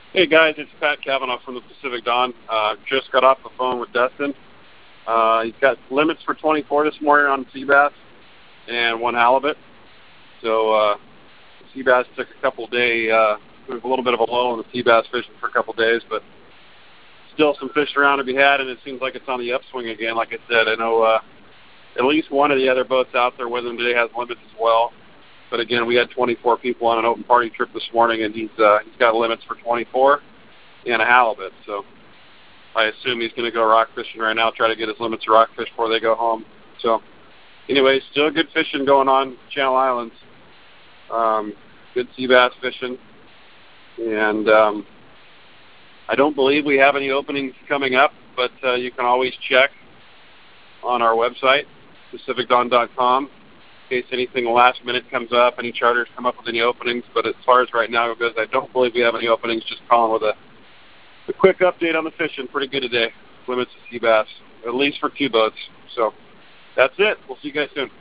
Hey guys, it's Pat Cavanaugh from the Pacific Dawn. Just got off the phone with Dustin. He's got limits for 24 this morning on sea bass and one halibut. So sea bass took a couple day, there was a little bit of a lull in the sea bass fishing for a couple days, but still some fish around to be had, and it seems like it's on the upswing again. Like I said, I know at least one of the other boats out there with him today has limits as well. But again, we had 24 people on an open party trip this morning, and he's got limits for 24 and a halibut. So I assume he's going to go rock fishing right now, try to get his limits of rockfish before they go home. So anyway, still good fishing going on Channel Islands. Good sea bass fishing. And I don't believe we have any openings coming up, but you can always check on our website, pacificdawn.com, in case anything last minute comes up, any charters come up with any openings. But as far as right now goes, I don't believe we have any openings. Just calling with a quick update on the fishing. Pretty good today. Limits of sea bass, at least for 2 boats. So that's it. We'll see you guys soon.